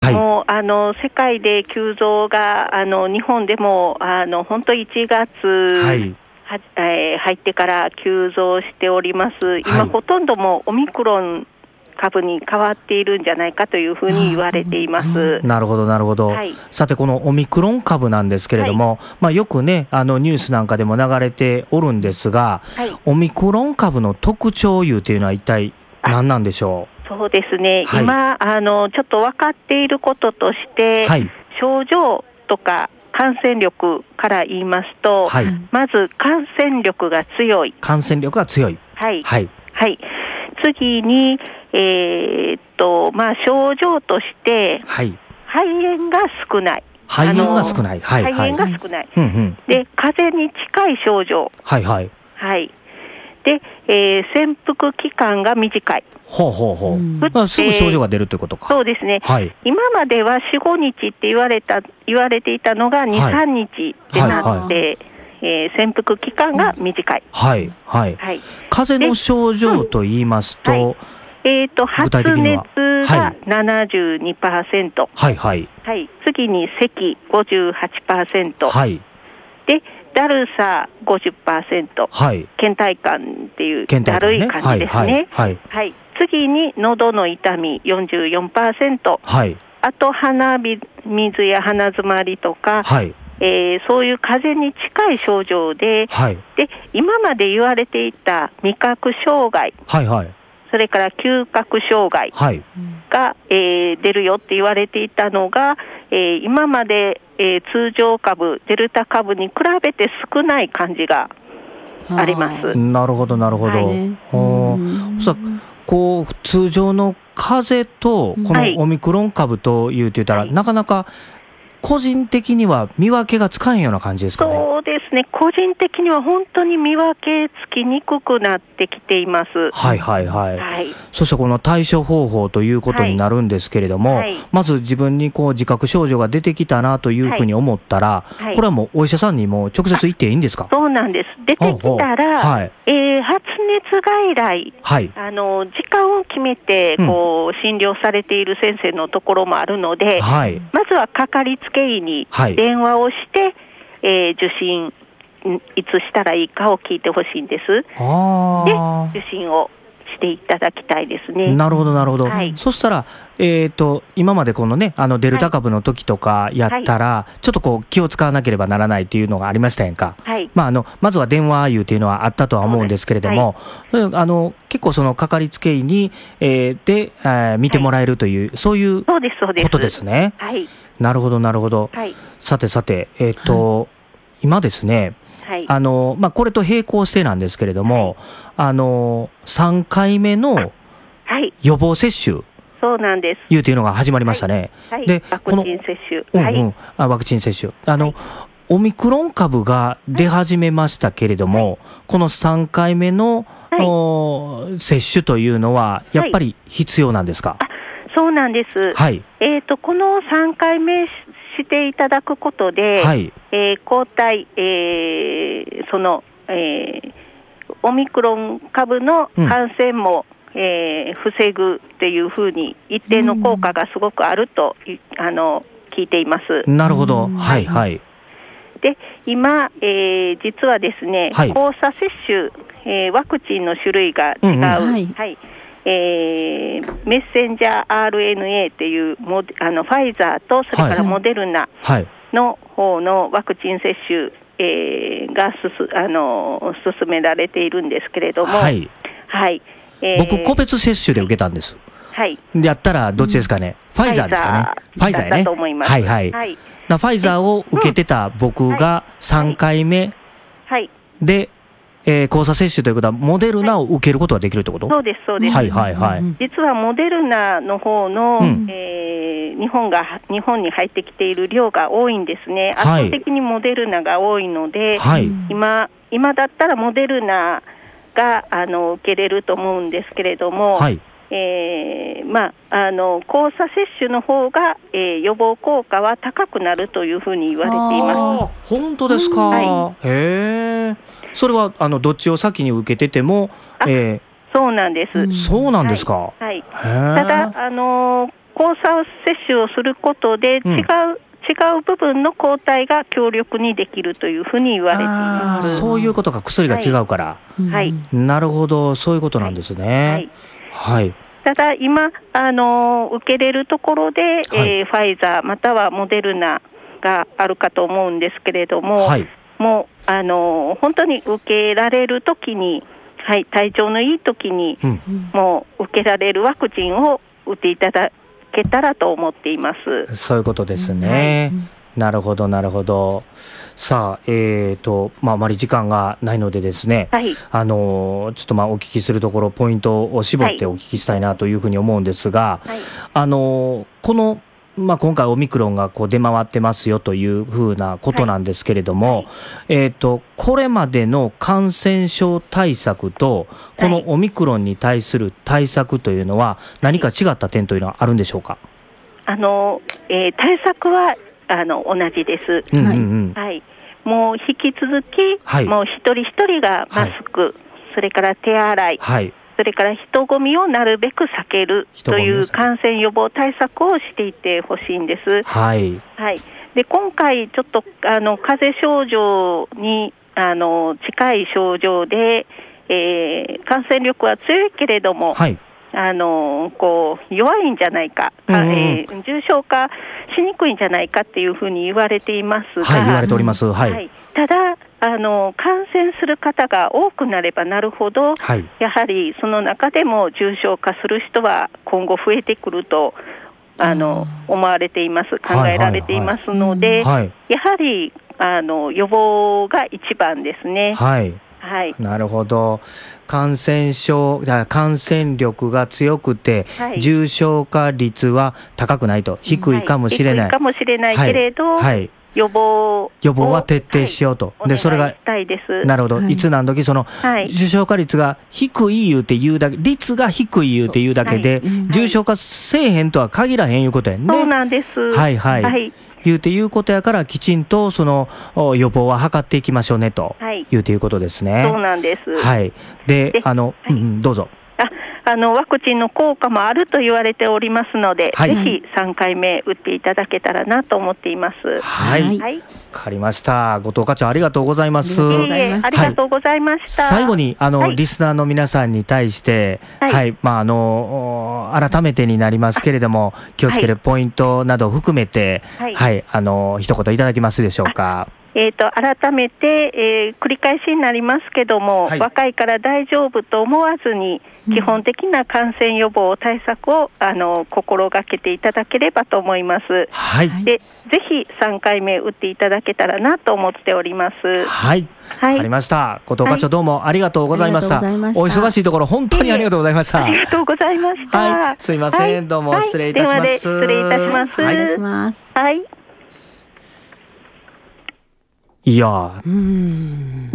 はい、 もう世界で急増が日本でも本当1月、 はい入ってから急増しております。今、ほとんどもうオミクロン株に変わっているんじゃないかというふうに言われています。 なるほどなるほど、はい、さてこのオミクロン株なんですけれども、はい、よくねニュースなんかでも流れておるんですが、はい、オミクロン株の特徴いうというのは一体何なんでしょう。 そうですね、 はい、 今ちょっと分かっていることとして、はい、症状とか感染力から言いますと、はい、まず感染力が強い。 感染力が強い。 はい。 はい。 はい。次に、症状として、はい、肺炎が少ない。 肺炎が少ない。はい。 肺炎が少ない。 うんうん、で、 風邪に近い症状。 はいはい。 はい。で、潜伏期間が短い。 ほうほうほう。すぐ症状が出るということか。 そうですね。 はい。 今までは4、5日って言われていたのが2、3日ってなって、潜伏期間が短い。 はいはいはい。風邪の症状と言いますと、 発熱が 72%。 はいはい。 はい。次に咳 58%。 はい。 で、だるさ 50%、 はい、 倦怠感っていうだるい感じですね。 はいはい、次に喉の痛み 44%、 はい、 あと鼻水や鼻詰まりとか、 はい、 そういう風邪に近い症状で、 はい、 で今まで言われていた味覚障害、 はいはい、 それから嗅覚障害が、出るよって言われていたのが、今まで、通常株デルタ株に比べて少ない感じがあります。 なるほどなるほど、はい、こう通常の風邪とこのオミクロン株というと言ったら、なかなか個人的には見分けがつかんような感じですかね。 そうですね、個人的には本当に見分けつきにくくなってきています。 はいはいはい、 はい、 そしてこの対処方法ということになるんですけれども、はい、まず自分にこう自覚症状が出てきたなというふうに思ったら、はいはい、これはもうお医者さんにも直接行っていいんですか。 そうなんです。出てきたら、はい、発熱外来、はい、時間を決めてこう、診療されている先生のところもあるので、はい、まずはかかりつけ医に電話をして、受診いつしたらいいかを聞いてほしいんです。で、受診をしていただきたいですね。 なるほどなるほど、はい、そしたら、今までこのねデルタ株の時とかやったら、はい、ちょっとこう気を使わなければならないというのがありましたやんか、はい、まずは電話いうというのはあったとは思うんですけれども、はい、結構そのかかりつけ医に、見てもらえるという、そういうことですね。はい、なるほどなるほど、はい、さてさて、今ですね、はい、これと並行してなんですけれども、はい、3回目の予防接種、 そうなんですいうというのが始まりましたね。 はいはい、でワクチン接種、 ワクチン接種、オミクロン株が出始めましたけれども、この3回目の、接種というのはやっぱり必要なんですか。 そうなんです。はい、この3回目していただくことで、はい、抗体、オミクロン株の感染も、防ぐっていうふうに一定の効果がすごくあると聞いています。 なるほど、はいはい。 で今、実はですね、はい、交差接種、ワクチンの種類が違う、はいはい、メッセンジャー RNA っていうファイザーとそれからモデルナの方のワクチン接種、が進められているんですけれども、はいはい、 僕個別接種で受けたんです。はい、やったらどっちですかね、ファイザーですかね。ファイザーやね。 だと思います。 はいはい。はい、ファイザーを受けてた僕が3回目で、交差接種ということはモデルナを受けることができるってこと？ そうですそうです。 はいはいはい。 実はモデルナの方の、日本に入ってきている量が多いんですね。圧倒的にモデルナが多いので、はい、今だったらモデルナが受けれると思うんですけれども、はい、交差接種の方が、予防効果は高くなるというふうに言われています。 本当ですか？はい、へえ。それはどっちを先に受けてても、 そうなんです。 そうなんですか？ はいはい、ただ交交差接種をすることで違う部分の抗体が強力にできるというふうに言われています。 そういうことか、薬が違うから、 はい、 なるほど、そういうことなんですね。はい、 ただ今受けれるところで、ファイザーまたはモデルナがあるかと思うんですけれども、もう本当に受けられるときに、体調のいいときに、もう受けられるワクチンを打っていただけたらと思っています。 そういうことですね。なるほどなるほど。さあ、あまり時間がないのでですね、ちょっとお聞きするところポイントを絞ってお聞きしたいなというふうに思うんですが、この今回オミクロンが出回ってますよというふうなことなんですけれども、これまでの感染症対策とこのオミクロンに対する対策というのは何か違った点というのはあるんでしょうか？ 対策は同じです。もう引き続き、もう一人一人がマスク、それから手洗い、それから人混みをなるべく避けるという感染予防対策をしていってほしいんです。で今回ちょっと風邪症状に近い症状で、感染力は強いけれども、弱いんじゃないか、重症化しにくいんじゃないかっていうふうに言われていますが、 言われております。 ただ感染する方が多くなればなるほど、やはりその中でも重症化する人は今後増えてくると思われています、考えられていますので、やはり予防が一番ですね。なるほど。感染力が強くて、重症化率は高くないと、低いかもしれない、 低いかもしれないけれど、予防は徹底しようと。で、それが、なるほど。いつ何時重症化率が低い言うて言うだけ、率が低い言うて言うだけで、重症化せえへんとは限らへんいうことやね。 そうなんです。 言うていうことやから、きちんとその予防は図っていきましょうねと、言うていうことですね。 そうなんです。 で、どうぞ。 ワクチンの効果もあると言われておりますので、ぜひ3回目打っていただけたらなと思っています。わかりました。後藤課長ありがとうございます。 ありがとうございました。 最後にリスナーの皆さんに対して、改めてになりますけれども、気をつけるポイントなどを含めて、一言いただけますでしょうか？ 改めて、繰り返しになりますけども、若いから大丈夫と思わずに、基本的な感染予防対策を心がけていただければと思います。で、ぜひ3回目打っていただけたらなと思っております。わかりました。後藤課長どうもありがとうございました。お忙しいところ本当にありがとうございました。 ありがとうございました。 すいません、どうも失礼いたします。 失礼いたします。いや